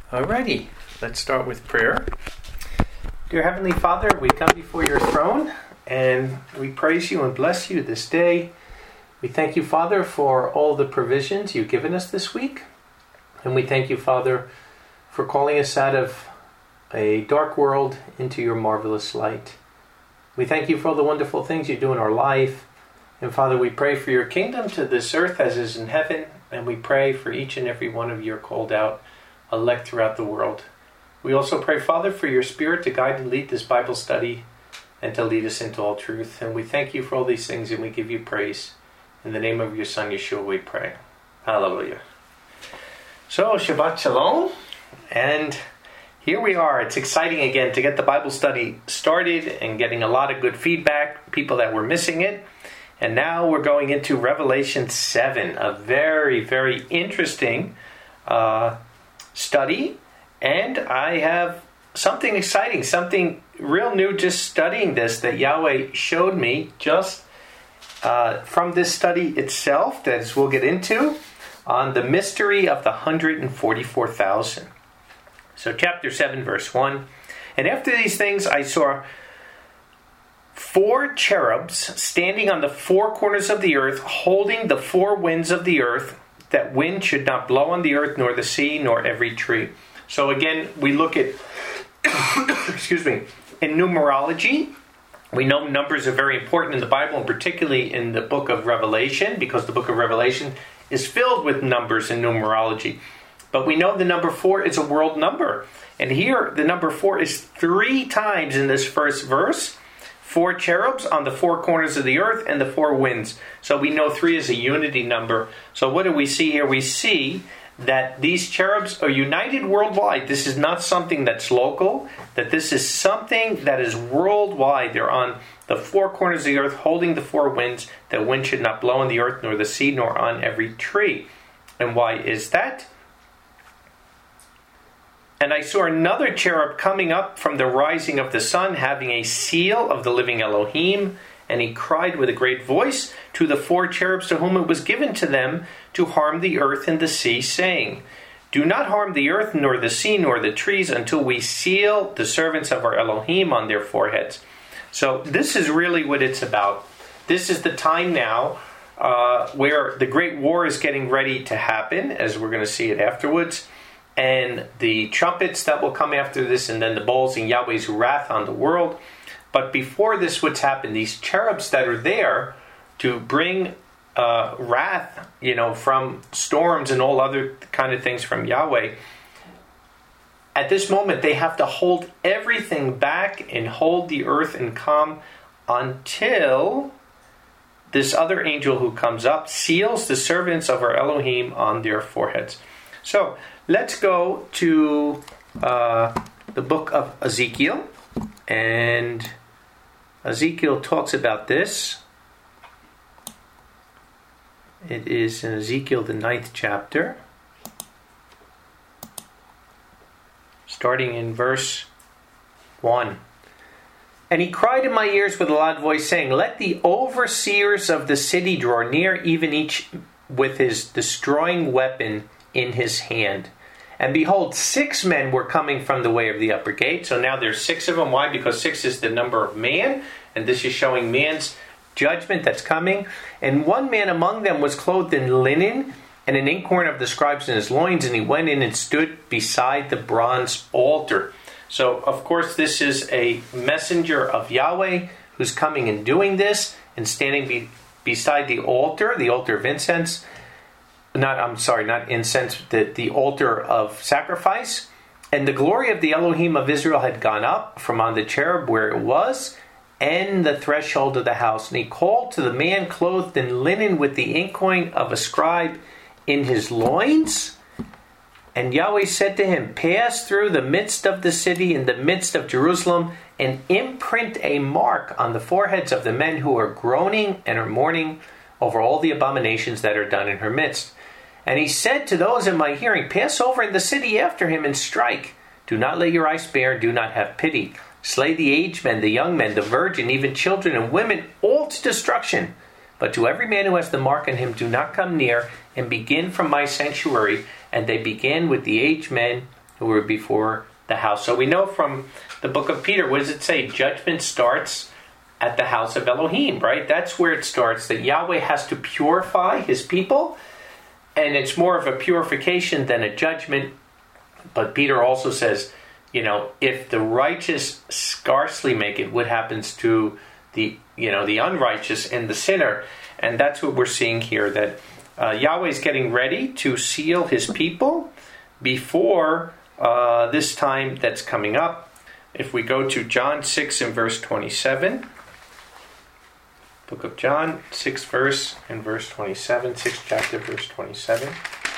Alrighty, let's start with prayer. Dear Heavenly Father, we come before your throne and we praise you and bless you this day. We thank you, Father, for all the provisions you've given us this week. And we thank you, Father, for calling us out of a dark world into your marvelous light. We thank you for all the wonderful things you do in our life. And Father, we pray for your kingdom to this earth as is in heaven. And we pray for each and every one of your called out elect throughout the world. We also pray, Father, for your Spirit to guide and lead this Bible study and to lead us into all truth. And we thank you for all these things and we give you praise. In the name of your Son, Yeshua, we pray. Hallelujah. So, Shabbat Shalom. And here we are. It's exciting again to get the Bible study started and getting a lot of good feedback, people that were missing it. And now we're going into Revelation 7, a very, very interesting study, and I have something exciting, something real new just studying this that Yahweh showed me just from this study itself, that as we'll get into, on the mystery of the 144,000. So chapter 7 verse 1, and after these things I saw 4 cherubs standing on the 4 corners of the earth, holding the 4 winds of the earth, that wind should not blow on the earth, nor the sea, nor every tree. So again, we look at, in numerology. We know numbers are very important in the Bible, and particularly in the book of Revelation, because the book of Revelation is filled with numbers and numerology. But we know the number 4 is a world number. And here, the number 4 is 3 times in this first verse. 4 cherubs on the 4 corners of the earth and the 4 winds. So we know 3 is a unity number. So what do we see here? We see that these cherubs are united worldwide. This is not something that's local. That this is something that is worldwide. They're on the 4 corners of the earth holding the 4 winds. That wind should not blow on the earth, nor the sea, nor on every tree. And why is that? And I saw another cherub coming up from the rising of the sun, having a seal of the living Elohim. And he cried with a great voice to the 4 cherubs to whom it was given to them to harm the earth and the sea, saying, Do not harm the earth, nor the sea, nor the trees, until we seal the servants of our Elohim on their foreheads. So this is really what it's about. This is the time now where the great war is getting ready to happen, as we're going to see it afterwards. And the trumpets that will come after this, and then the bowls and Yahweh's wrath on the world. But before this would happen, these cherubs that are there to bring wrath, from storms and all other kind of things from Yahweh, at this moment they have to hold everything back and hold the earth in calm until this other angel who comes up seals the servants of our Elohim on their foreheads. So let's go to the book of Ezekiel, and Ezekiel talks about this. It is in Ezekiel, the 9th chapter, starting in verse 1. And he cried in my ears with a loud voice, saying, Let the overseers of the city draw near, even each with his destroying weapon in his hand. And behold, 6 men were coming from the way of the upper gate. So now there's 6 of them. Why? Because 6 is the number of man. And this is showing man's judgment that's coming. And one man among them was clothed in linen, and an inkhorn of the scribes in his loins. And he went in and stood beside the bronze altar. So, of course, this is a messenger of Yahweh who's coming and doing this. And standing beside the altar of incense. Not incense, the altar of sacrifice. And the glory of the Elohim of Israel had gone up from on the cherub where it was, and the threshold of the house. And he called to the man clothed in linen with the inkhorn of a scribe in his loins. And Yahweh said to him, Pass through the midst of the city, in the midst of Jerusalem, and imprint a mark on the foreheads of the men who are groaning and are mourning over all the abominations that are done in her midst. And he said to those in my hearing, Pass over in the city after him and strike. Do not let your eye spare, do not have pity. Slay the aged men, the young men, the virgin, even children and women, all to destruction. But to every man who has the mark on him, do not come near, and begin from my sanctuary. And they began with the aged men who were before the house. So we know from the book of Peter, what does it say? Judgment starts at the house of Elohim, right? That's where it starts, that Yahweh has to purify his people, and it's more of a purification than a judgment. But Peter also says, if the righteous scarcely make it, what happens to the unrighteous and the sinner? And that's what we're seeing here, that Yahweh is getting ready to seal his people before this time that's coming up. If we go to John 6 and verse 27, book of John, 6 verse and verse 27, 6th chapter, verse 27.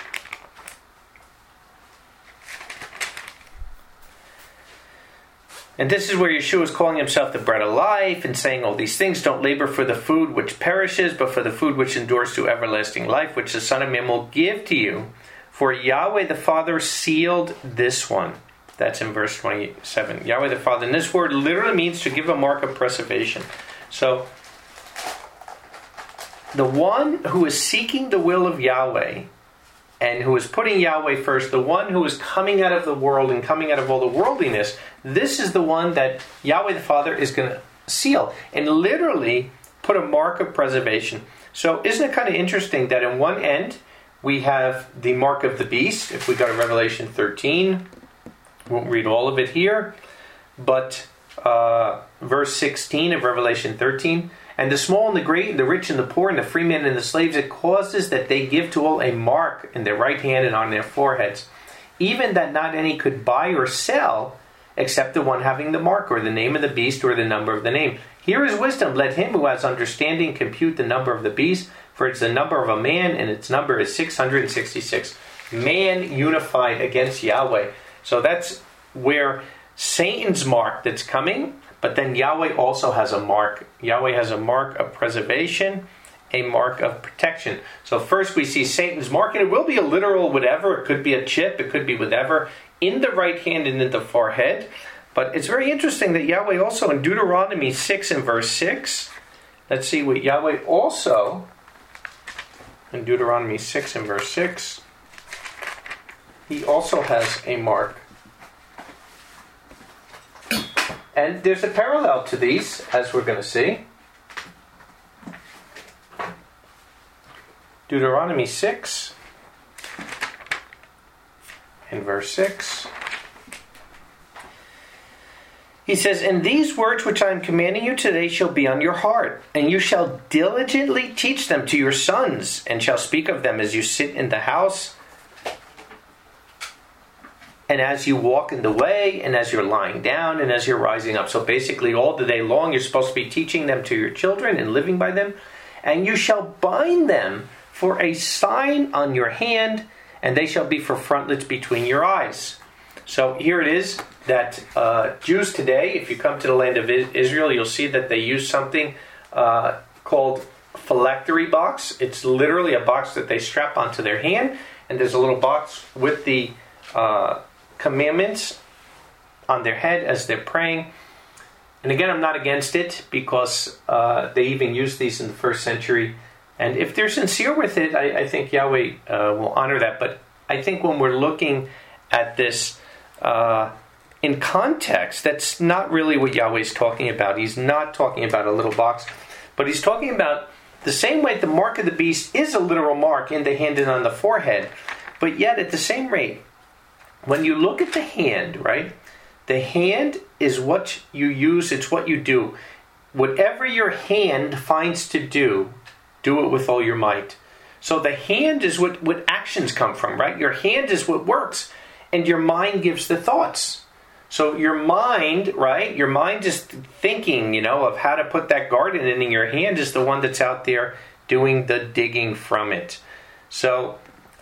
And this is where Yeshua is calling himself the bread of life and saying all these things. Don't labor for the food which perishes, but for the food which endures to everlasting life, which the Son of Man will give to you. For Yahweh the Father sealed this one. That's in verse 27. Yahweh the Father. And this word literally means to give a mark of preservation. So, the one who is seeking the will of Yahweh and who is putting Yahweh first, the one who is coming out of the world and coming out of all the worldliness, this is the one that Yahweh the Father is going to seal and literally put a mark of preservation. So isn't it kind of interesting that in one end we have the mark of the beast? If we go to Revelation 13, won't read all of it here, but verse 16 of Revelation 13, and the small and the great, and the rich and the poor, and the free men and the slaves, it causes that they give to all a mark in their right hand and on their foreheads, even that not any could buy or sell, except the one having the mark, or the name of the beast, or the number of the name. Here is wisdom. Let him who has understanding compute the number of the beast, for it's the number of a man, and its number is 666. Man unified against Yahweh. So that's where Satan's mark that's coming, but then Yahweh also has a mark. Yahweh has a mark of preservation, a mark of protection. So first we see Satan's mark, and it will be a literal whatever. It could be a chip, it could be whatever, in the right hand and in the forehead. But it's very interesting that Yahweh also in Deuteronomy 6 and verse 6, let's see what Yahweh also, in Deuteronomy 6 and verse 6, he also has a mark. And there's a parallel to these, as we're going to see. Deuteronomy 6 and verse 6. He says, and these words which I am commanding you today shall be on your heart, and you shall diligently teach them to your sons, and shall speak of them as you sit in the house, and as you walk in the way, and as you're lying down, and as you're rising up. So basically all the day long you're supposed to be teaching them to your children and living by them. And you shall bind them for a sign on your hand, and they shall be for frontlets between your eyes. So here it is that Jews today, if you come to the land of Israel, you'll see that they use something called phylactery box. It's literally a box that they strap onto their hand, and there's a little box with the commandments on their head as they're praying. And again, I'm not against it, because they even used these in the first century. And if they're sincere with it, I think Yahweh will honor that. But I think when we're looking at this in context, that's not really what Yahweh's talking about. He's not talking about a little box, but he's talking about the same way the mark of the beast is a literal mark in the hand and on the forehead. But yet at the same rate, when you look at the hand, right? The hand is what you use, it's what you do. Whatever your hand finds to do, do it with all your might. So the hand is what actions come from, right? Your hand is what works, and your mind gives the thoughts. So your mind, right? Your mind is thinking, of how to put that garden in, and your hand is the one that's out there doing the digging from it. So,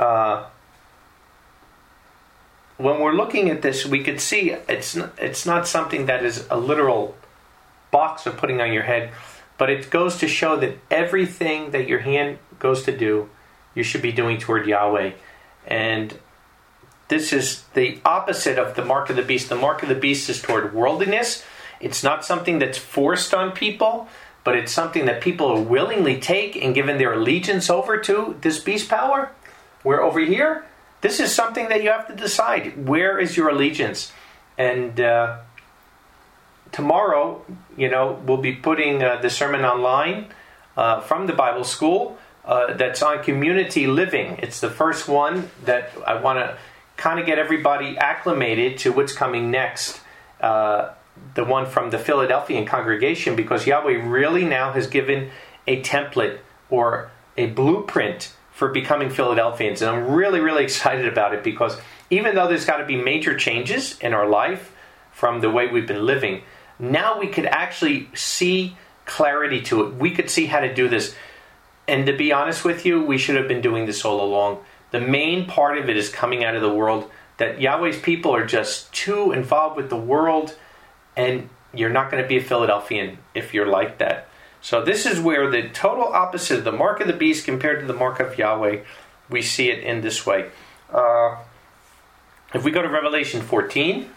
when we're looking at this, we could see it's not something that is a literal box of putting on your head, but it goes to show that everything that your hand goes to do, you should be doing toward Yahweh. And this is the opposite of the mark of the beast. The mark of the beast is toward worldliness. It's not something that's forced on people, but it's something that people will willingly take and given their allegiance over to this beast power. Where over here, this is something that you have to decide. Where is your allegiance? And tomorrow, we'll be putting the sermon online from the Bible school that's on community living. It's the first one that I want to kind of get everybody acclimated to what's coming next. The one from the Philadelphian congregation, because Yahweh really now has given a template or a blueprint for becoming Philadelphians. And I'm really, really excited about it, because even though there's got to be major changes in our life from the way we've been living, now we could actually see clarity to it. We could see how to do this. And to be honest with you, we should have been doing this all along. The main part of it is coming out of the world, that Yahweh's people are just too involved with the world, and you're not going to be a Philadelphian if you're like that. So this is where the total opposite of the mark of the beast compared to the mark of Yahweh, we see it in this way. If we go to Revelation 14,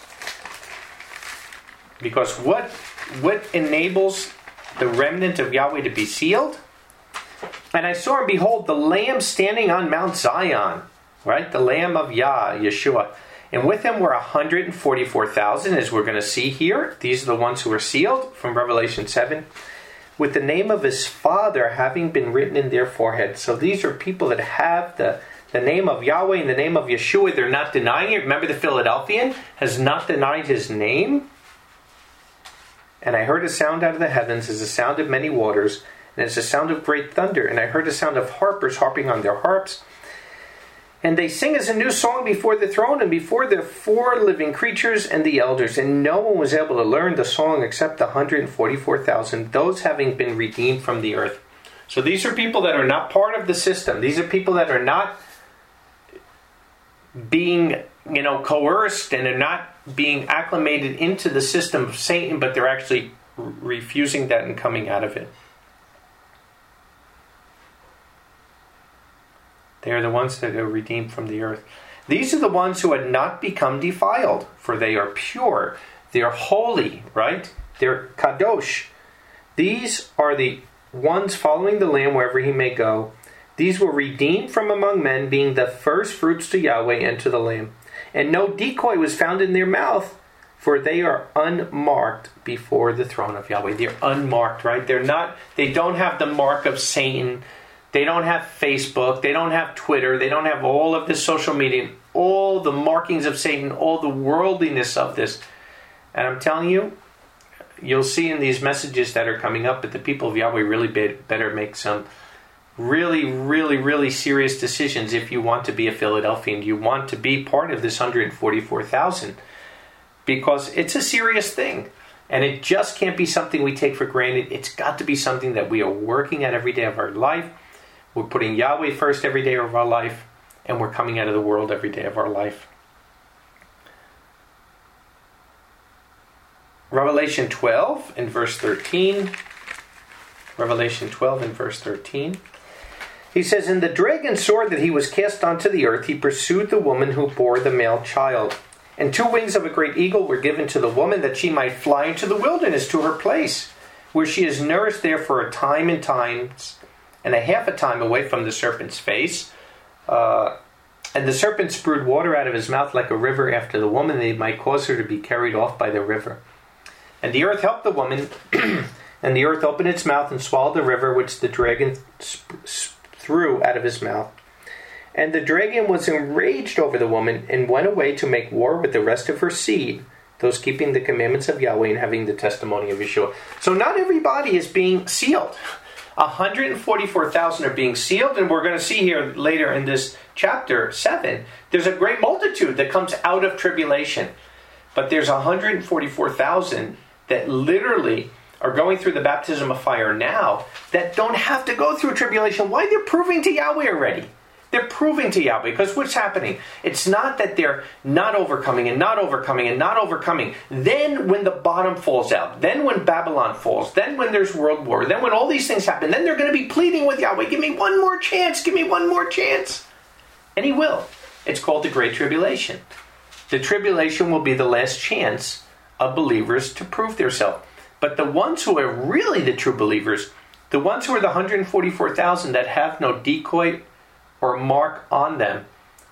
because what enables the remnant of Yahweh to be sealed? And I saw, and behold, the Lamb standing on Mount Zion, right? The Lamb of Yeshua. And with him were 144,000, as we're going to see here. These are the ones who are sealed from Revelation 7, with the name of his Father having been written in their forehead. So these are people that have the name of Yahweh and the name of Yeshua. They're not denying it. Remember, the Philadelphian has not denied his name. And I heard a sound out of the heavens as the sound of many waters, and as the sound of great thunder. And I heard a sound of harpers harping on their harps. And they sing as a new song before the throne and before the 4 living creatures and the elders. And no one was able to learn the song except the 144,000, those having been redeemed from the earth. So these are people that are not part of the system. These are people that are not being, coerced, and are not being acclimated into the system of Satan, but they're actually refusing that and coming out of it. They are the ones that are redeemed from the earth. These are the ones who had not become defiled, for they are pure. They are holy, right? They're kadosh. These are the ones following the Lamb wherever he may go. These were redeemed from among men, being the first fruits to Yahweh and to the Lamb. And no decoy was found in their mouth, for they are unmarked before the throne of Yahweh. They're unmarked, right? They don't have the mark of Satan. They don't have Facebook. They don't have Twitter. They don't have all of this social media, all the markings of Satan, all the worldliness of this. And I'm telling you, you'll see in these messages that are coming up that the people of Yahweh really better make some really, really, really serious decisions if you want to be a Philadelphian. You want to be part of this 144,000, because it's a serious thing. And it just can't be something we take for granted. It's got to be something that we are working at every day of our life. We're putting Yahweh first every day of our life, and we're coming out of the world every day of our life. Revelation 12 and verse 13. Revelation 12 and verse 13. He says, "And the dragon sword that he was cast onto the earth, he pursued the woman who bore the male child. And 2 wings of a great eagle were given to the woman, that she might fly into the wilderness to her place, where she is nourished there for a time and times, and a half a time away from the serpent's face. And the serpent spewed water out of his mouth like a river after the woman, they might cause her to be carried off by the river. And the earth helped the woman, and the earth opened its mouth and swallowed the river which the dragon threw out of his mouth. And the dragon was enraged over the woman, and went away to make war with the rest of her seed, those keeping the commandments of Yahweh and having the testimony of Yeshua." So not everybody is being sealed. 144,000 are being sealed, and we're going to see here later in this chapter 7, there's a great multitude that comes out of tribulation. But there's 144,000 that literally are going through the baptism of fire now, that don't have to go through tribulation. Why? They're proving to Yahweh already. They're proving to Yahweh, because what's happening? It's not that they're not overcoming and not overcoming and not overcoming. Then when the bottom falls out, then when Babylon falls, then when there's world war, then when all these things happen, then they're going to be pleading with Yahweh, give me one more chance, give me one more chance. And he will. It's called the Great Tribulation. The tribulation will be the last chance of believers to prove themselves. But the ones who are really the true believers, the ones who are the 144,000 that have no decoy or mark on them,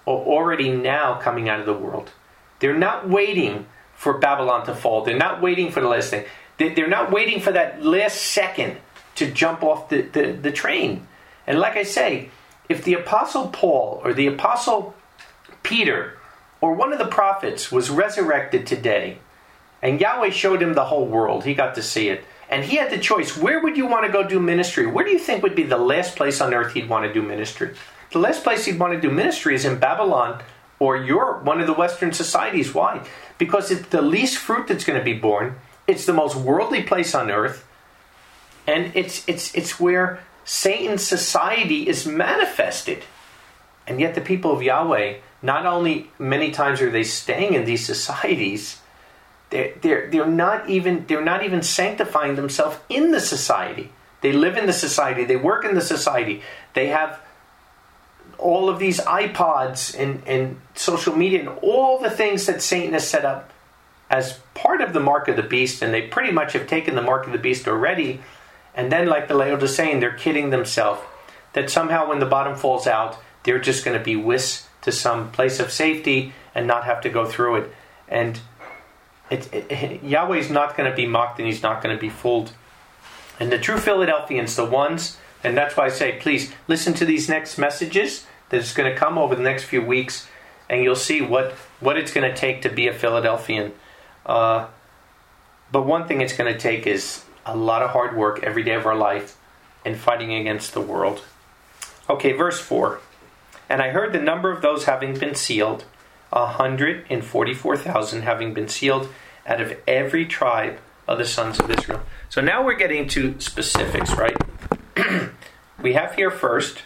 already now coming out of the world. They're not waiting for Babylon to fall. They're not waiting for the last thing. They're not waiting for that last second to jump off the train. And like I say, if the Apostle Paul or the Apostle Peter or one of the prophets was resurrected today, and Yahweh showed him the whole world, he got to see it, and he had the choice, where would you want to go do ministry? Where do you think would be the last place on earth he'd want to do ministry? The last place he'd want to do ministry is in Babylon or Europe, one of the Western societies. Why? Because it's the least fruit that's going to be born. It's the most worldly place on earth. And it's where Satan's society is manifested. And yet the people of Yahweh, not only many times are they staying in these societies, they're not even sanctifying themselves in the society. They live in the society. They work in the society. They have all of these iPods and social media and all the things that Satan has set up as part of the mark of the beast. And they pretty much have taken the mark of the beast already. And then, like the Laodicean, they're kidding themselves that somehow when the bottom falls out, they're just going to be whisked to some place of safety and not have to go through it. And Yahweh's not going to be mocked, and he's not going to be fooled. And the true Philadelphians, the ones, and that's why I say, please listen to these next messages that's going to come over the next few weeks, and you'll see what it's going to take to be a Philadelphian. But one thing it's going to take is a lot of hard work every day of our life and fighting against the world. Okay, verse 4. And I heard the number of those having been sealed, 144,000 having been sealed out of every tribe of the sons of Israel. So now we're getting to specifics, right? We have here first,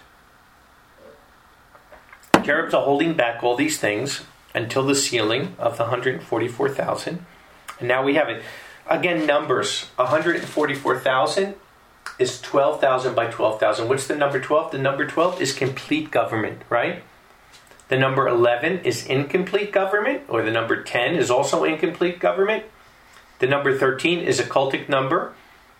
cherubs are holding back all these things until the sealing of the 144,000. And now we have it. Again, numbers. 144,000 is 12,000 by 12,000. What's the number 12? The number 12 is complete government, right? The number 11 is incomplete government, or the number 10 is also incomplete government. The number 13 is a cultic number.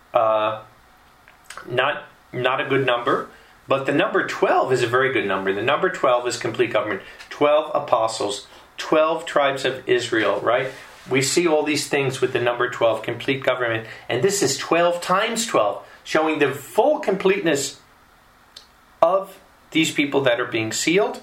Not a good number. But the number 12 is a very good number. The number 12 is complete government. 12 apostles, 12 tribes of Israel, right? We see all these things with the number 12, complete government. And this is 12 times 12, showing the full completeness of these people that are being sealed.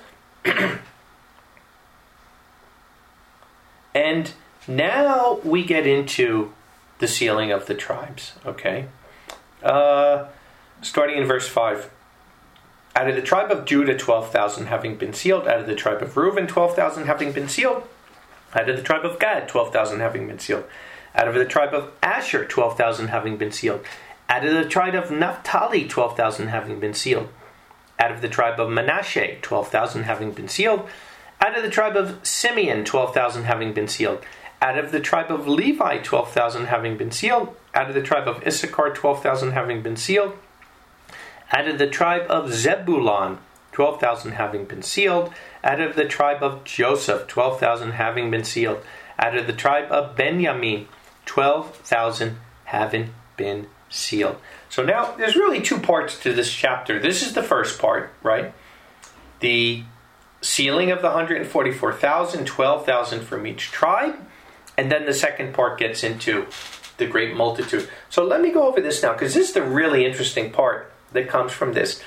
And now we get into the sealing of the tribes, okay? Starting in verse 5. Out of the tribe of Judah, 12,000 having been sealed. Out of the tribe of Reuben, 12,000 having been sealed. Out of the tribe of Gad, 12,000 having been sealed. Out of the tribe of Asher, 12,000 having been sealed. Out of the tribe of Naphtali, 12,000 having been sealed. Out of the tribe of Manasseh, 12,000 having been sealed. Out of the tribe of Simeon, 12,000 having been sealed. Out of the tribe of Levi, 12,000 having been sealed. Out of the tribe of Issachar, 12,000 having been sealed. Out of the tribe of Zebulun, 12,000 having been sealed. Out of the tribe of Joseph, 12,000 having been sealed. Out of the tribe of Benjamin, 12,000 having been sealed. So now there's really two parts to this chapter. This is the first part, right? The sealing of the 144,000, 12,000 from each tribe. And then the second part gets into the great multitude. So let me go over this now, because this is the really interesting part that comes from this.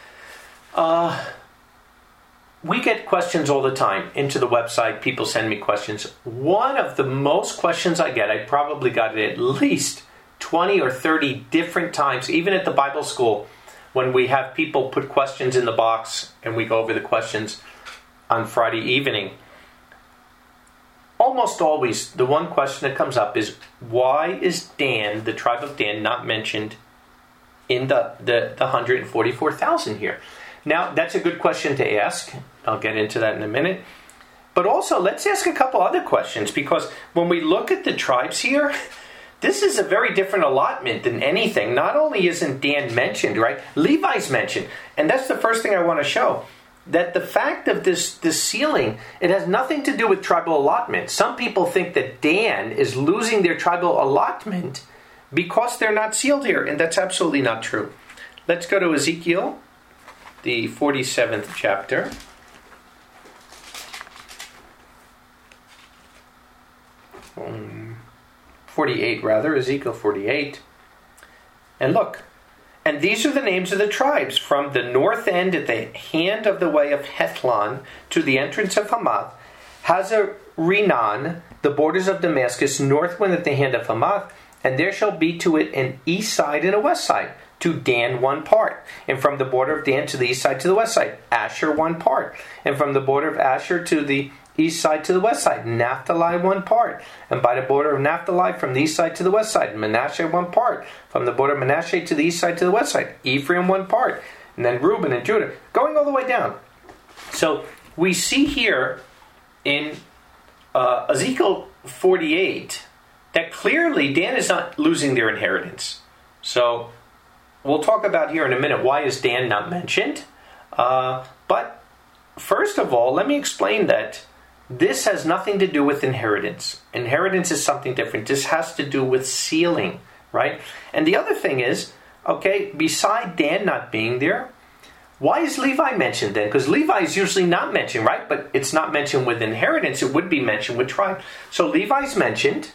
We get questions all the time into the website. People send me questions. One of the most questions I get, I probably got it at least 20 or 30 different times, even at the Bible school, when we have people put questions in the box and we go over the questions on Friday evening. Almost always, the one question that comes up is, why is Dan, the tribe of Dan, not mentioned in the 144,000 here? Now, that's a good question to ask. I'll get into that in a minute. But also, let's ask a couple other questions, because when we look at the tribes here, this is a very different allotment than anything. Not only isn't Dan mentioned, right? Levi's mentioned. And that's the first thing I want to show. That the fact of this sealing, it has nothing to do with tribal allotment. Some people think that Dan is losing their tribal allotment because they're not sealed here. And that's absolutely not true. Let's go to Ezekiel, the 47th chapter. 48 rather, Ezekiel 48. And look, and these are the names of the tribes from the north end at the hand of the way of Hethlon to the entrance of Hamath, Hazar-Renan, the borders of Damascus, northward at the hand of Hamath, and there shall be to it an east side and a west side. To Dan 1 part, and from the border of Dan to the east side to the west side, Asher 1 part, and from the border of Asher to the east side to the west side, Naphtali 1 part, and by the border of Naphtali from the east side to the west side, Manasseh 1 part, from the border of Manasseh to the east side to the west side, Ephraim 1 part, and then Reuben and Judah, going all the way down. So we see here in Ezekiel 48 that clearly Dan is not losing their inheritance. So we'll talk about here in a minute why is Dan not mentioned. But first of all, let me explain that this has nothing to do with inheritance. Inheritance is something different. This has to do with sealing, right? And the other thing is, okay, beside Dan not being there, why is Levi mentioned then? Because Levi is usually not mentioned, right? But it's not mentioned with inheritance. It would be mentioned with tribe. So Levi's mentioned.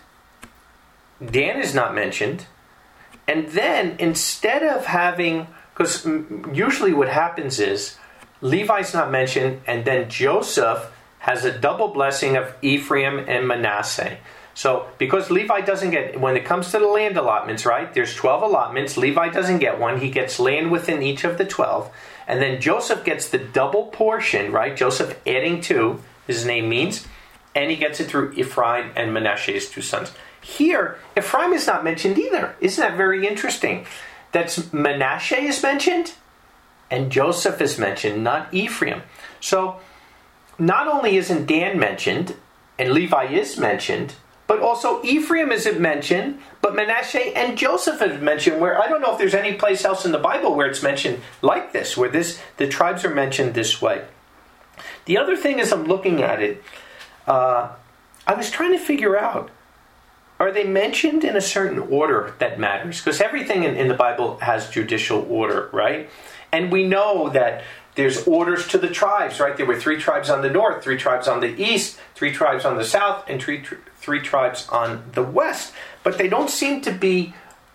Dan is not mentioned. And then instead of having, because usually what happens is Levi's not mentioned, and then Joseph has a double blessing of Ephraim and Manasseh. So because Levi doesn't get, when it comes to the land allotments, right, there's 12 allotments. Levi doesn't get one. He gets land within each of the 12. And then Joseph gets the double portion, right? Joseph adding 2, his name means, and he gets it through Ephraim and Manasseh, his 2 sons. Here, Ephraim is not mentioned either. Isn't that very interesting? That's Manasseh is mentioned, and Joseph is mentioned, not Ephraim. So, not only isn't Dan mentioned, and Levi is mentioned, but also Ephraim isn't mentioned, but Manasseh and Joseph is mentioned, where I don't know if there's any place else in the Bible where it's mentioned like this, where the tribes are mentioned this way. The other thing is I'm looking at it, I was trying to figure out, are they mentioned in a certain order that matters? Because everything in the Bible has judicial order, right? And we know that there's orders to the tribes, right? There were 3 tribes on the north, 3 tribes on the east, 3 tribes on the south, and three tribes on the west. But they don't seem to be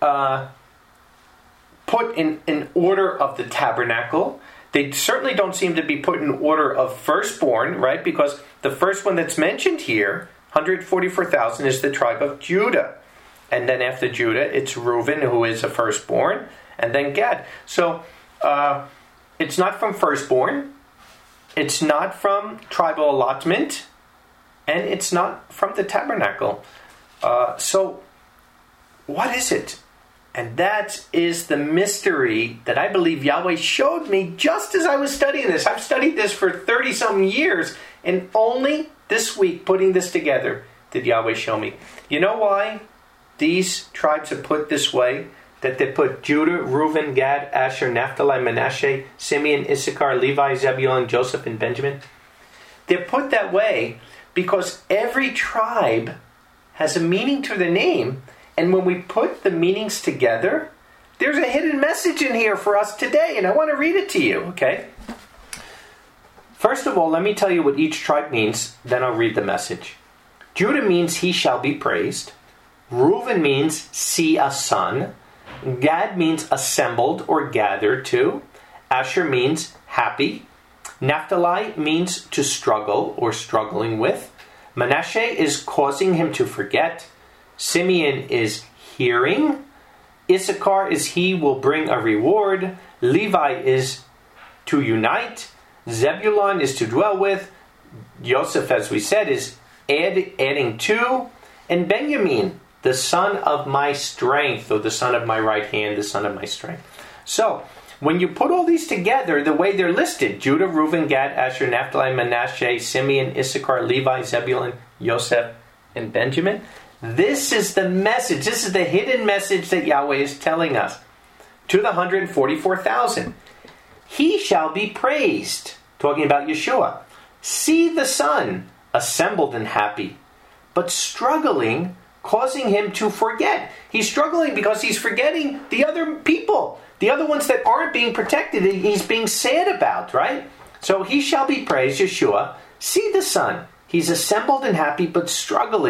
put in order of the tabernacle. They certainly don't seem to be put in order of firstborn, right? Because the first one that's mentioned here, 144,000, is the tribe of Judah. And then after Judah, it's Reuben, who is a firstborn, and then Gad. So, it's not from firstborn, it's not from tribal allotment, and it's not from the tabernacle. So, what is it? And that is the mystery that I believe Yahweh showed me just as I was studying this. I've studied this for 30-something years, and only this week, putting this together, did Yahweh show me. You know why these tribes are put this way? That they put Judah, Reuben, Gad, Asher, Naphtali, Manasseh, Simeon, Issachar, Levi, Zebulun, Joseph, and Benjamin. They're put that way because every tribe has a meaning to the name, and when we put the meanings together, there's a hidden message in here for us today, and I want to read it to you, okay? First of all, let me tell you what each tribe means, then I'll read the message. Judah means he shall be praised. Reuben means see a son. Gad means assembled or gathered to. Asher means happy. Naphtali means to struggle or struggling with. Manasseh is causing him to forget. Simeon is hearing. Issachar is he will bring a reward. Levi is to unite. Zebulun is to dwell with. Joseph, as we said, is adding to. And Benjamin, the son of my strength, or the son of my right hand, the son of my strength. So, when you put all these together, the way they're listed, Judah, Reuben, Gad, Asher, Naphtali, Manasseh, Simeon, Issachar, Levi, Zebulun, Joseph, and Benjamin, this is the message. This is the hidden message that Yahweh is telling us. To the 144,000. He shall be praised. Talking about Yeshua. See the son, assembled and happy, but struggling, causing him to forget. He's struggling because he's forgetting the other people. The other ones that aren't being protected, he's being sad about, right? So he shall be praised, Yeshua. See the son. He's assembled and happy, but struggling,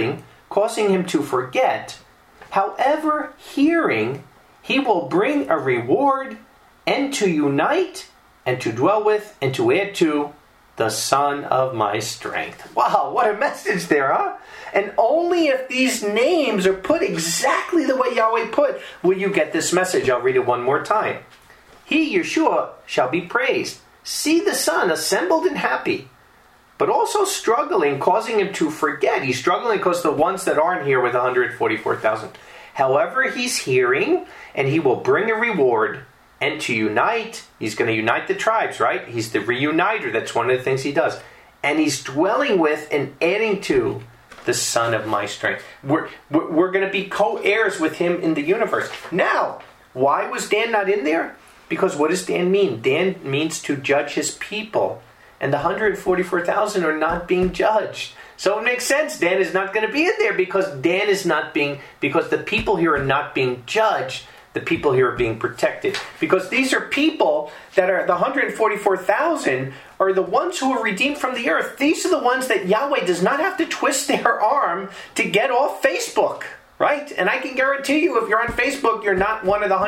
causing him to forget. However, hearing, he will bring a reward, and to unite, and to dwell with, and to add to the son of my strength. Wow, what a message there, huh? And only if these names are put exactly the way Yahweh put, will you get this message. I'll read it one more time. He, Yeshua, shall be praised. See the Son assembled and happy, but also struggling, causing him to forget. He's struggling because the ones that aren't here with 144,000. However, he's hearing, and he will bring a reward. And to unite, he's going to unite the tribes, right? He's the reuniter. That's one of the things he does. And he's dwelling with and adding to the son of my strength. We're going to be co-heirs with him in the universe. Now, why was Dan not in there? Because what does Dan mean? Dan means to judge his people. And the 144,000 are not being judged. So it makes sense. Dan is not going to be in there because because the people here are not being judged. The people here are being protected. Because these are people that are, the 144,000 are the ones who are redeemed from the earth. These are the ones that Yahweh does not have to twist their arm to get off Facebook. Right? And I can guarantee you, if you're on Facebook, you're not one of the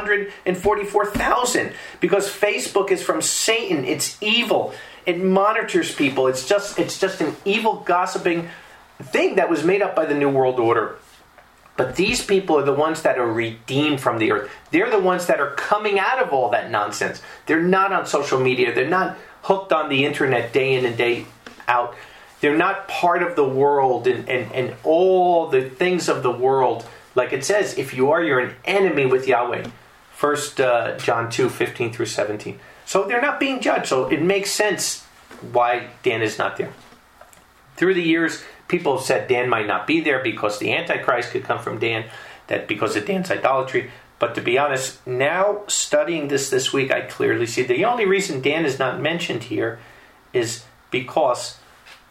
144,000. Because Facebook is from Satan. It's evil. It monitors people. It's just an evil, gossiping thing that was made up by the New World Order. But these people are the ones that are redeemed from the earth. They're the ones that are coming out of all that nonsense. They're not on social media. They're not hooked on the internet day in and day out. They're not part of the world and all the things of the world. Like it says, if you are, you're an enemy with Yahweh. 1 John 2, 15 through 17. So they're not being judged. So it makes sense why Dan is not there. Through the years, people have said Dan might not be there because the Antichrist could come from Dan, that because of Dan's idolatry. But to be honest, now studying this week, I clearly see the only reason Dan is not mentioned here is because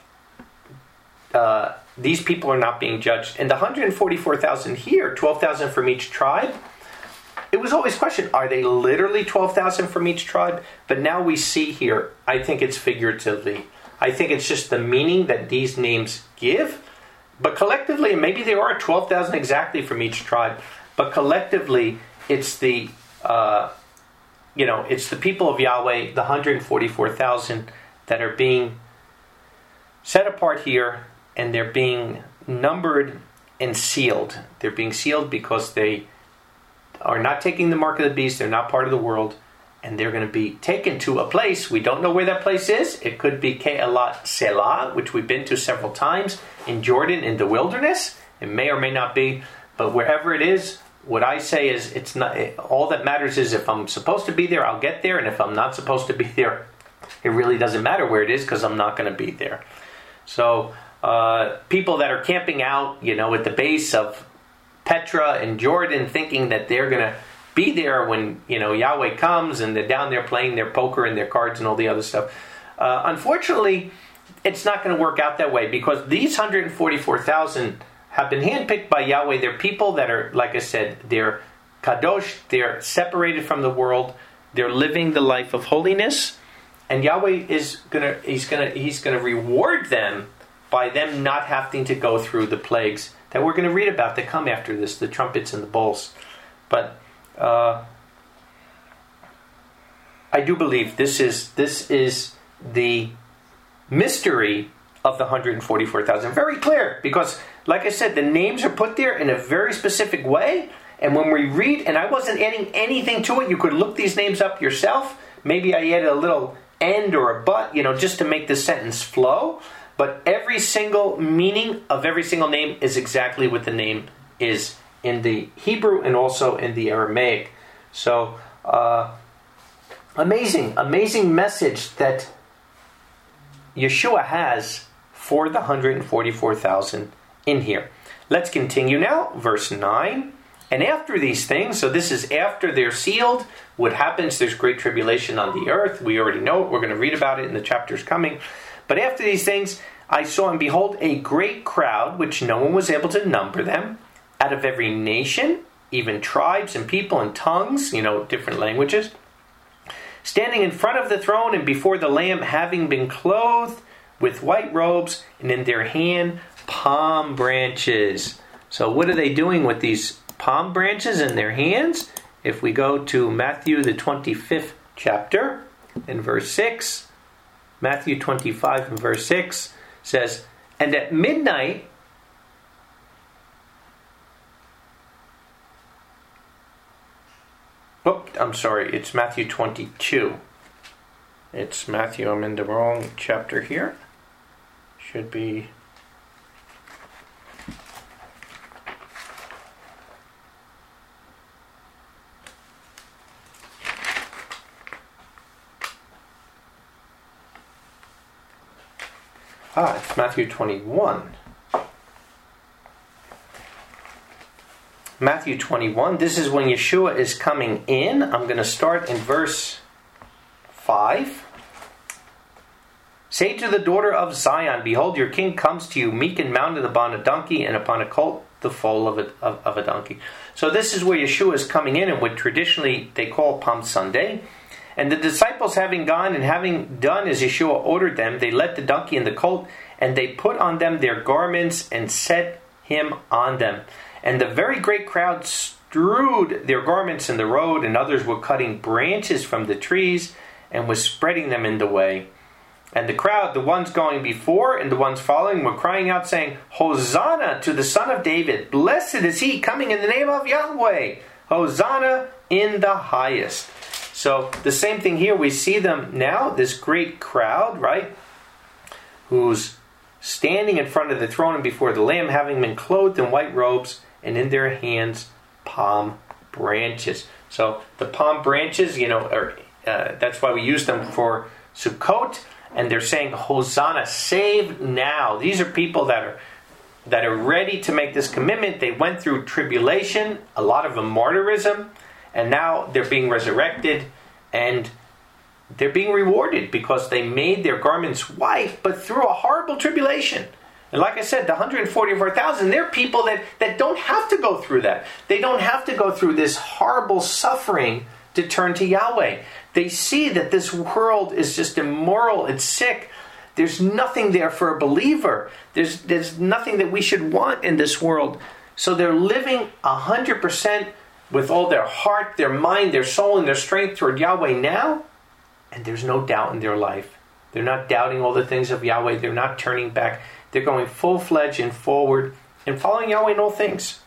these people are not being judged. And the 144,000 here, 12,000 from each tribe, it was always questioned, are they literally 12,000 from each tribe? But now we see here, I think it's figuratively. I think it's just the meaning that these names give. But collectively, maybe there are 12,000 exactly from each tribe. But collectively, it's the it's the people of Yahweh, the 144,000 that are being set apart here, and they're being numbered and sealed. They're being sealed because they are not taking the mark of the beast. They're not part of the world. And they're going to be taken to a place. We don't know where that place is. It could be Ke'elat Selah, which we've been to several times in Jordan in the wilderness. It may or may not be. But wherever it is, what I say is it's not. All that matters is if I'm supposed to be there, I'll get there. And if I'm not supposed to be there, it really doesn't matter where it is because I'm not going to be there. So people that are camping out, at the base of Petra and Jordan, thinking that they're going to be there when Yahweh comes and they're down there playing their poker and their cards and all the other stuff. Unfortunately, it's not going to work out that way because these 144,000 have been handpicked by Yahweh. They're people that are, like I said, they're kadosh. They're separated from the world. They're living the life of holiness, and Yahweh is he's gonna reward them by them not having to go through the plagues that we're going to read about that come after this, the trumpets and the bowls. But I do believe this is the mystery of the 144,000. Very clear, because, like I said, the names are put there in a very specific way. And when we read, and I wasn't adding anything to it, you could look these names up yourself. Maybe I added a little and or a but, just to make the sentence flow. But every single meaning of every single name is exactly what the name is in the Hebrew and also in the Aramaic. So, amazing message that Yeshua has for the 144,000 in here. Let's continue now, verse 9. And after these things, so this is after they're sealed, what happens? There's great tribulation on the earth. We already know it. We're going to read about it in the chapters coming. But after these things, I saw and behold a great crowd, which no one was able to number them, out of every nation, even tribes and people and tongues, different languages, standing in front of the throne and before the Lamb, having been clothed with white robes, and in their hand palm branches. So what are they doing with these palm branches in their hands? If we go to Matthew the 25th chapter in verse 6, Matthew 25 and verse 6 says, and at midnight, I'm sorry, it's Matthew 22. It's Matthew, I'm in the wrong chapter here. Should be... it's Matthew 21. Matthew 21, this is when Yeshua is coming in. I'm going to start in verse 5. Say to the daughter of Zion, behold, your king comes to you, meek and mounted upon a donkey, and upon a colt, the foal of a donkey. So this is where Yeshua is coming in, and what traditionally they call Palm Sunday. And the disciples having gone and having done as Yeshua ordered them, they led the donkey and the colt, and they put on them their garments and set him on them. And the very great crowd strewed their garments in the road, and others were cutting branches from the trees and was spreading them in the way. And the crowd, the ones going before and the ones following, were crying out, saying, Hosanna to the Son of David! Blessed is he coming in the name of Yahweh! Hosanna in the highest! So the same thing here, we see them now, this great crowd, right, who's standing in front of the throne and before the Lamb, having been clothed in white robes, and in their hands palm branches. So the palm branches, that's why we use them for Sukkot, and they're saying, Hosanna, save now. These are people that are ready to make this commitment. They went through tribulation, a lot of them martyrism, and now they're being resurrected, and they're being rewarded because they made their garments white, but through a horrible tribulation. And like I said, the 144,000, they're people that don't have to go through that. They don't have to go through this horrible suffering to turn to Yahweh. They see that this world is just immoral, it's sick. There's nothing there for a believer. There's nothing that we should want in this world. So they're living 100% with all their heart, their mind, their soul, and their strength toward Yahweh now. And there's no doubt in their life. They're not doubting all the things of Yahweh. They're not turning back. They're going full-fledged and forward and following Yahweh in all things.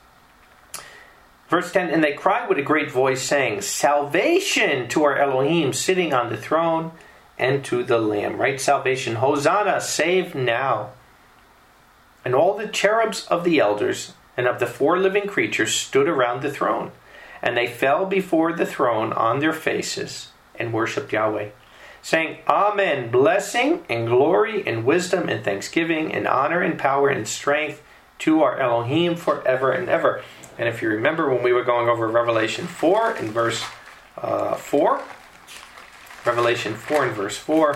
Verse 10, and they cried with a great voice, saying, Salvation to our Elohim sitting on the throne and to the Lamb. Right? Salvation. Hosanna, save now. And all the cherubs of the elders and of the four living creatures stood around the throne. And they fell before the throne on their faces and worshipped Yahweh, saying, Amen, blessing and glory and wisdom and thanksgiving and honor and power and strength to our Elohim forever and ever. And if you remember when we were going over Revelation 4 in verse 4, Revelation 4 in verse 4,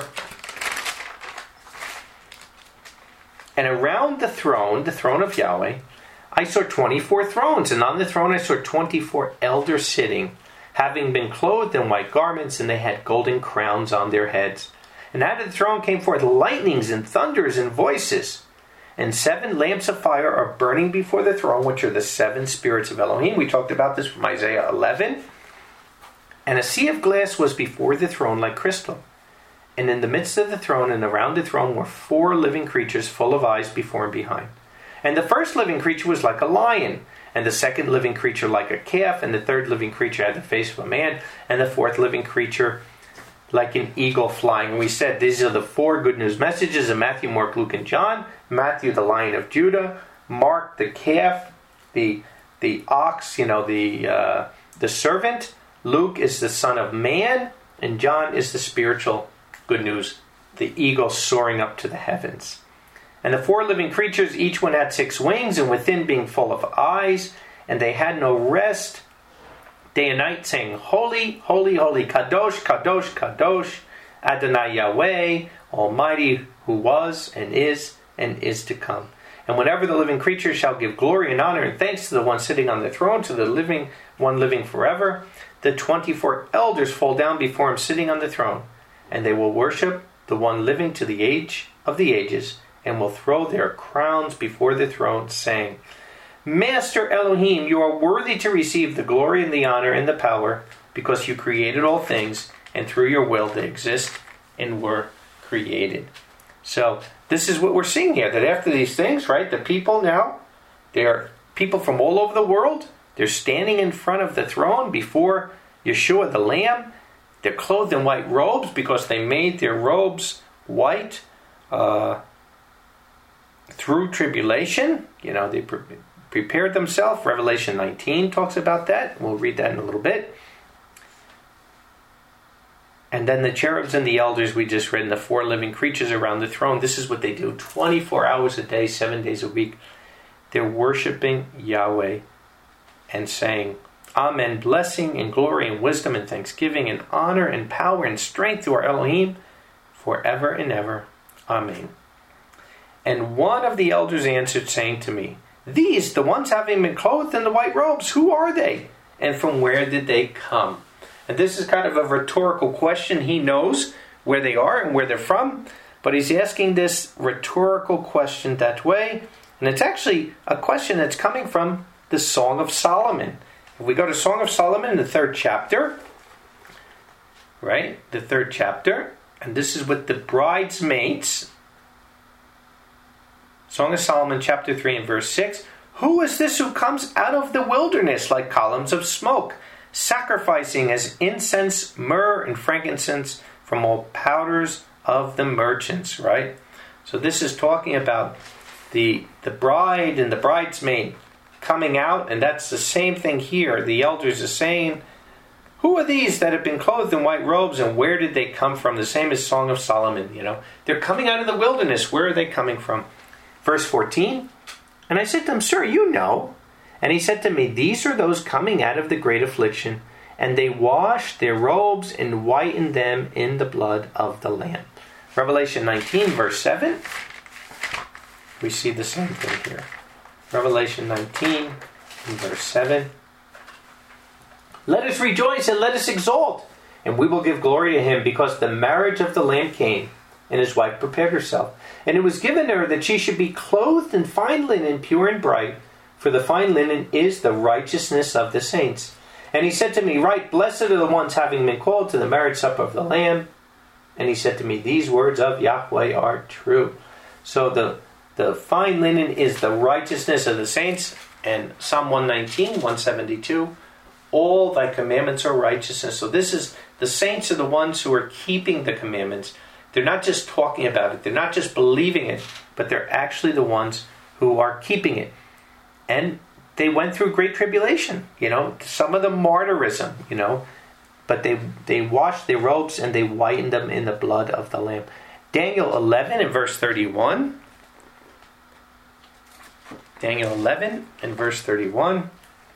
and around the throne of Yahweh, I saw 24 thrones, and on the throne I saw 24 elders sitting, having been clothed in white garments, and they had golden crowns on their heads. And out of the throne came forth lightnings and thunders and voices. And 7 lamps of fire are burning before the throne, which are the 7 spirits of Elohim. We talked about this from Isaiah 11. And a sea of glass was before the throne like crystal. And in the midst of the throne and around the throne were 4 living creatures full of eyes before and behind. And the first living creature was like a lion, and the second living creature like a calf, and the third living creature had the face of a man, and the fourth living creature like an eagle flying. And we said these are the 4 good news messages of Matthew, Mark, Luke, and John. Matthew, the Lion of Judah. Mark, the calf, the ox, the servant. Luke is the Son of Man, and John is the spiritual good news, the eagle soaring up to the heavens. And the 4 living creatures, each one had 6 wings, and within being full of eyes, and they had no rest day and night, saying, Holy, holy, holy, Kadosh, Kadosh, Kadosh, Adonai Yahweh, Almighty, who was and is to come. And whenever the living creatures shall give glory and honor and thanks to the one sitting on the throne, to the living one living forever, the 24 elders fall down before him sitting on the throne, and they will worship the one living to the age of the ages, and will throw their crowns before the throne, saying, Master Elohim, you are worthy to receive the glory and the honor and the power, because you created all things, and through your will they exist and were created. So this is what we're seeing here, that after these things, right, the people now, they're people from all over the world. They're standing in front of the throne before Yeshua the Lamb. They're clothed in white robes because they made their robes white through tribulation. They prepared themselves. Revelation 19 talks about that. We'll read that in a little bit. And then the cherubs and the elders we just read, and the 4 living creatures around the throne. This is what they do 24 hours a day, 7 days a week. They're worshiping Yahweh and saying, Amen, blessing and glory and wisdom and thanksgiving and honor and power and strength to our Elohim forever and ever. Amen. And one of the elders answered, saying to me, These, the ones having been clothed in the white robes, who are they? And from where did they come? And this is kind of a rhetorical question. He knows where they are and where they're from, but he's asking this rhetorical question that way. And it's actually a question that's coming from the Song of Solomon. If we go to Song of Solomon, the 3rd chapter, right? The 3rd chapter. And this is what the bridesmaids, Song of Solomon, chapter 3 and verse 6. Who is this who comes out of the wilderness like columns of smoke, sacrificing as incense, myrrh, and frankincense from all powders of the merchants, right? So this is talking about the bride and the bridesmaid coming out, and that's the same thing here. The elders are saying, who are these that have been clothed in white robes, and where did they come from? The same as Song of Solomon, They're coming out of the wilderness. Where are they coming from? Verse 14, and I said to him, Sir, you know. And he said to me, These are those coming out of the great affliction, and they washed their robes and whitened them in the blood of the Lamb. Revelation 19, verse 7. We see the same thing here. Revelation 19, verse 7. Let us rejoice and let us exult, and we will give glory to him, because the marriage of the Lamb came, and his wife prepared herself. And it was given her that she should be clothed in fine linen, pure and bright, for the fine linen is the righteousness of the saints. And he said to me, Right, blessed are the ones having been called to the marriage supper of the Lamb. And he said to me, These words of Yahweh are true. So the fine linen is the righteousness of the saints. And Psalm 119, 172, all thy commandments are righteousness. So this is, the saints are the ones who are keeping the commandments. They're not just talking about it. They're not just believing it, but they're actually the ones who are keeping it. And they went through great tribulation, some of them martyrism, but they washed their robes and they whitened them in the blood of the Lamb. Daniel 11 and verse 31. Daniel 11 and verse 31.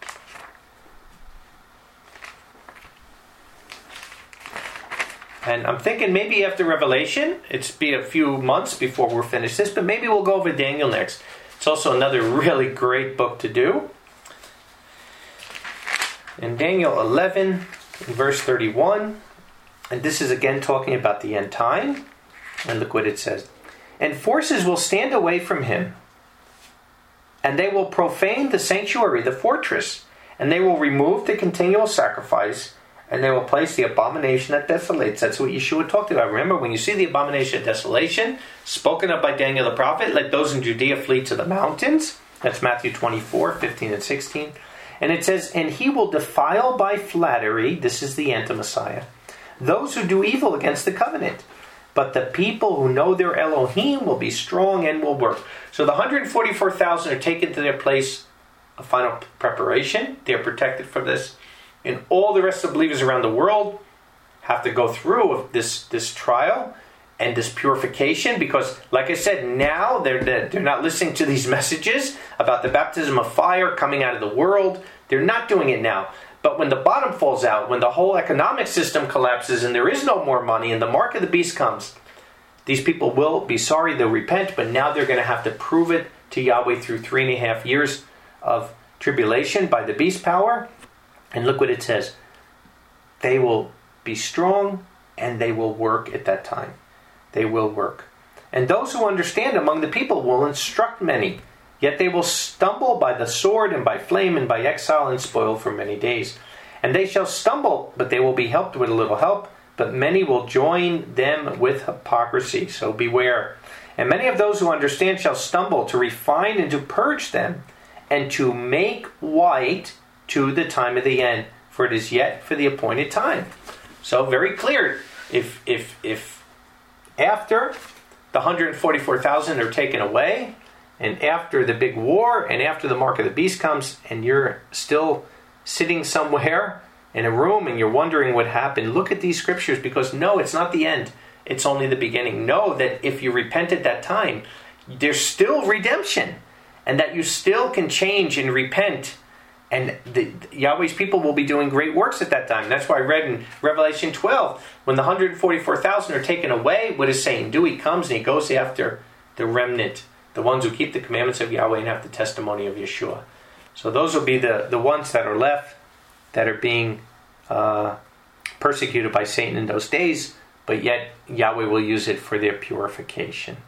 And I'm thinking maybe after Revelation, it's be a few months before we're finished this, but maybe we'll go over Daniel next. It's also another really great book to do. In Daniel 11, verse 31, and this is again talking about the end time. And look what it says. And forces will stand away from him, and they will profane the sanctuary, the fortress, and they will remove the continual sacrifice, and they will place the abomination that desolates. That's what Yeshua talked about. Remember, when you see the abomination of desolation, spoken of by Daniel the prophet, let those in Judea flee to the mountains. That's Matthew 24, 15 and 16. And it says, and he will defile by flattery, this is the anti-Messiah, those who do evil against the covenant. But the people who know their Elohim will be strong and will work. So the 144,000 are taken to their place of final preparation. They're protected from this. And all the rest of the believers around the world have to go through this trial and this purification, because, like I said, now they're not listening to these messages about the baptism of fire coming out of the world. They're not doing it now. But when the bottom falls out, when the whole economic system collapses and there is no more money and the mark of the beast comes, these people will be sorry, they'll repent, but now they're going to have to prove it to Yahweh through 3.5 years of tribulation by the beast power. And look what it says. They will be strong and they will work at that time. They will work. And those who understand among the people will instruct many. Yet they will stumble by the sword and by flame and by exile and spoil for many days. And they shall stumble, but they will be helped with a little help. But many will join them with hypocrisy. So beware. And many of those who understand shall stumble, to refine and to purge them, and to make white to the time of the end. For it is yet for the appointed time. So very clear. If after the 144,000 are taken away, and after the big war, and after the mark of the beast comes, and you're still sitting somewhere in a room and you're wondering what happened, look at these scriptures, because no, it's not the end. It's only the beginning. Know that if you repent at that time, there's still redemption, and that you still can change and repent. And Yahweh's people will be doing great works at that time. That's why I read in Revelation 12, when the 144,000 are taken away, what is Satan do? He comes and he goes after the remnant, the ones who keep the commandments of Yahweh and have the testimony of Yeshua. So those will be the ones that are left, that are being persecuted by Satan in those days, but yet Yahweh will use it for their purification.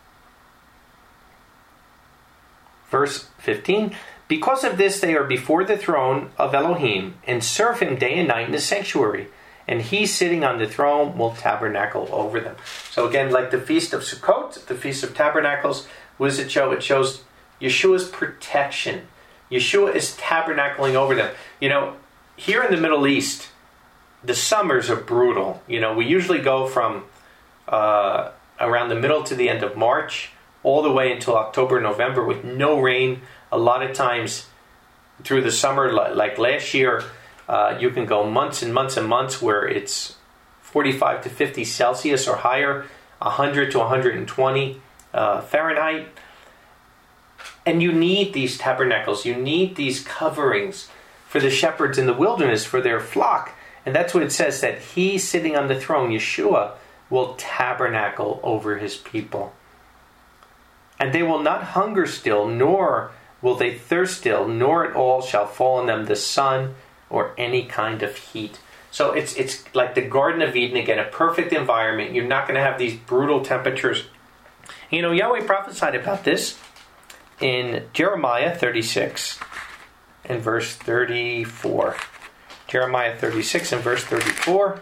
Verse 15, because of this they are before the throne of Elohim, and serve him day and night in the sanctuary, and he sitting on the throne will tabernacle over them. So again, like the Feast of Sukkot, the Feast of Tabernacles, what does it show? It shows Yeshua's protection. Yeshua is tabernacling over them. You know, here in the Middle East, the summers are brutal. You know, we usually go from around the middle to the end of March, all the way until October, November, with no rain. A lot of times through the summer, like last year, you can go months and months and months where it's 45 to 50 Celsius or higher, 100 to 120 Fahrenheit. And you need these tabernacles. You need these coverings for the shepherds in the wilderness, for their flock. And that's what it says, that he sitting on the throne, Yeshua, will tabernacle over his people. And they will not hunger still, nor will they thirst still, nor at all shall fall on them the sun or any kind of heat. So it's like the Garden of Eden again, a perfect environment. You're not going to have these brutal temperatures. You know, Yahweh prophesied about this in Jeremiah 36 and verse 34. Jeremiah 36 and verse 34.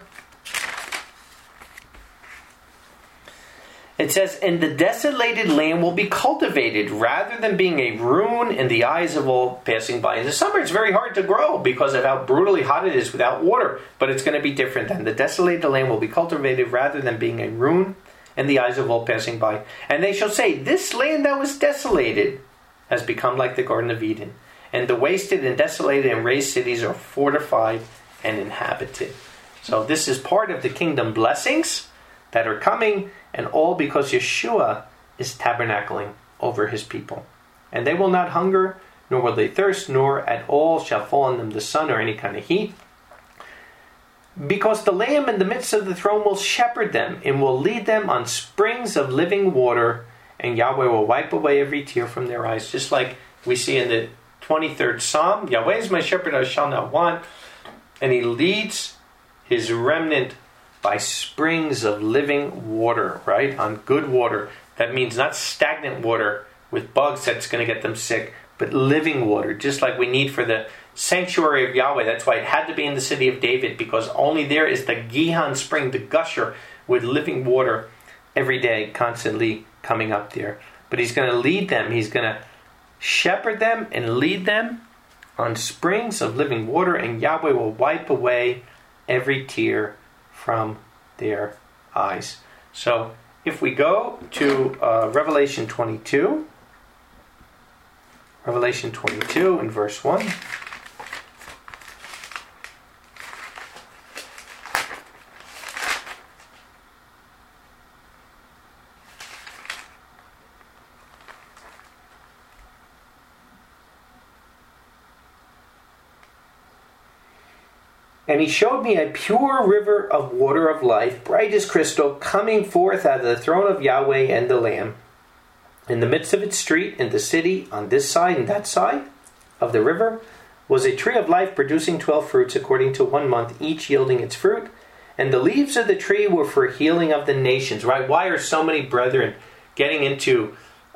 It says, and the desolated land will be cultivated rather than being a ruin in the eyes of all passing by. In the summer it's very hard to grow because of how brutally hot it is without water. But it's going to be different then. The desolated land will be cultivated rather than being a ruin in the eyes of all passing by. And they shall say, this land that was desolated has become like the Garden of Eden. And the wasted and desolated and razed cities are fortified and inhabited. So this is part of the kingdom blessings that are coming, and all because Yeshua is tabernacling over his people. And they will not hunger, nor will they thirst, nor at all shall fall on them the sun or any kind of heat. Because the Lamb in the midst of the throne will shepherd them, and will lead them on springs of living water, and Yahweh will wipe away every tear from their eyes. Just like we see in the 23rd Psalm, Yahweh is my shepherd, I shall not want. And he leads his remnant by springs of living water, right? On good water. That means not stagnant water with bugs that's going to get them sick, but living water, just like we need for the sanctuary of Yahweh. That's why it had to be in the city of David, because only there is the Gihon spring, the gusher, with living water every day, constantly coming up there. But he's going to lead them. He's going to shepherd them and lead them on springs of living water, and Yahweh will wipe away every tear from their eyes. So if we go to Revelation 22, Revelation 22 and verse 1. And he showed me a pure river of water of life, bright as crystal, coming forth out of the throne of Yahweh and the Lamb. In the midst of its street, in the city, on this side and that side of the river, was a tree of life producing 12 fruits according to 1 month, each yielding its fruit. And the leaves of the tree were for healing of the nations, right? Why are so many brethren getting into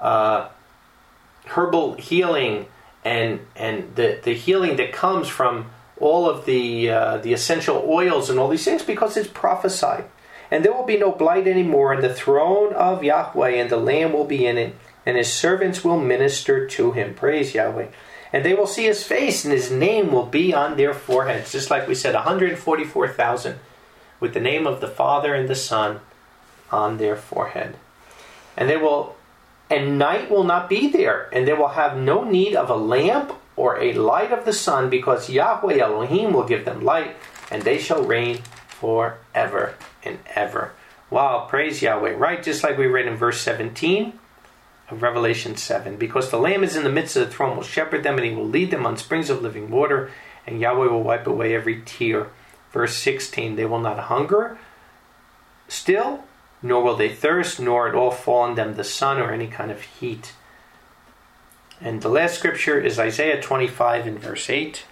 herbal healing and the healing that comes from all of the essential oils and all these things? Because it's prophesied. And there will be no blight anymore, and the throne of Yahweh and the Lamb will be in it, and his servants will minister to him. Praise Yahweh. And they will see his face, and his name will be on their foreheads. Just like we said, 144,000 with the name of the Father and the Son on their forehead. And night will not be there, and they will have no need of a lamp or a light of the sun, because Yahweh Elohim will give them light, and they shall reign forever and ever. Wow, praise Yahweh. Right, just like we read in verse 17 of Revelation 7. Because the Lamb is in the midst of the throne, will shepherd them, and he will lead them on springs of living water, and Yahweh will wipe away every tear. Verse 16, they will not hunger still, nor will they thirst, nor at all fall on them the sun or any kind of heat. And the last scripture is Isaiah 25 in verse 8.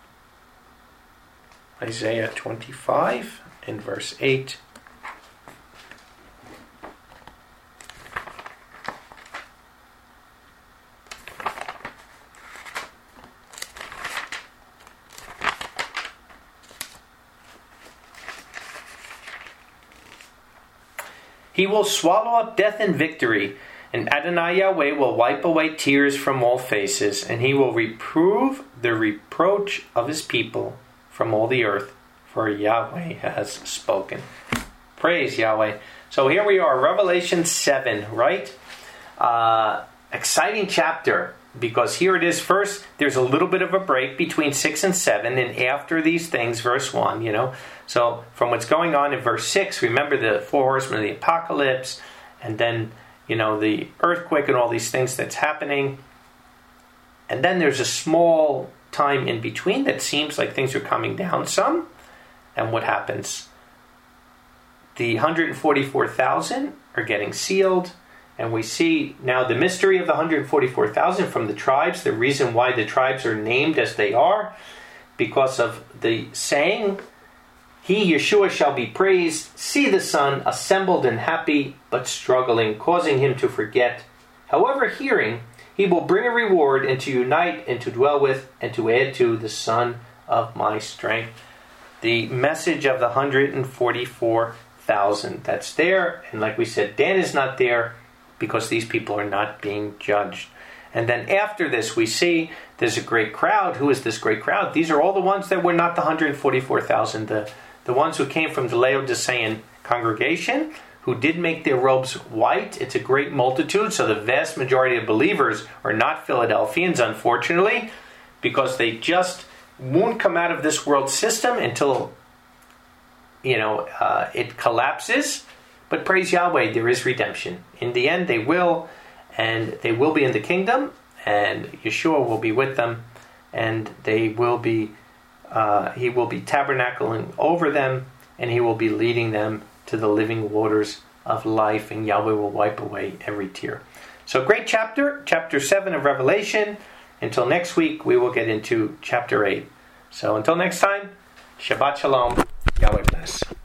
Isaiah 25 in verse 8. He will swallow up death in victory, and Adonai Yahweh will wipe away tears from all faces, and he will reprove the reproach of his people from all the earth, for Yahweh has spoken. Praise Yahweh. So here we are, Revelation 7, right? Exciting chapter, because here it is. First, there's a little bit of a break between 6 and 7, and after these things, verse 1, So from what's going on in verse 6, remember the four horsemen of the apocalypse, and then, the earthquake and all these things that's happening. And then there's a small time in between that seems like things are coming down some. And what happens? The 144,000 are getting sealed. And we see now the mystery of the 144,000 from the tribes. The reason why the tribes are named as they are, because of the saying, he, Yeshua, shall be praised. See the Son, assembled and happy, but struggling, causing him to forget. However, hearing, he will bring a reward, and to unite, and to dwell with, and to add to the Son of my strength. The message of the 144,000 that's there. And like we said, Dan is not there because these people are not being judged. And then after this, we see there's a great crowd. Who is this great crowd? These are all the ones that were not the 144,000. The ones who came from the Laodicean congregation, who did make their robes white. It's a great multitude, so the vast majority of believers are not Philadelphians, unfortunately, because they just won't come out of this world system until, it collapses. But praise Yahweh, there is redemption. In the end, they will, and they will be in the kingdom, and Yeshua will be with them, and they will be he will be tabernacling over them, and he will be leading them to the living waters of life, and Yahweh will wipe away every tear. So great chapter 7 of Revelation. Until next week, we will get into chapter 8. So until next time, Shabbat Shalom, Yahweh bless.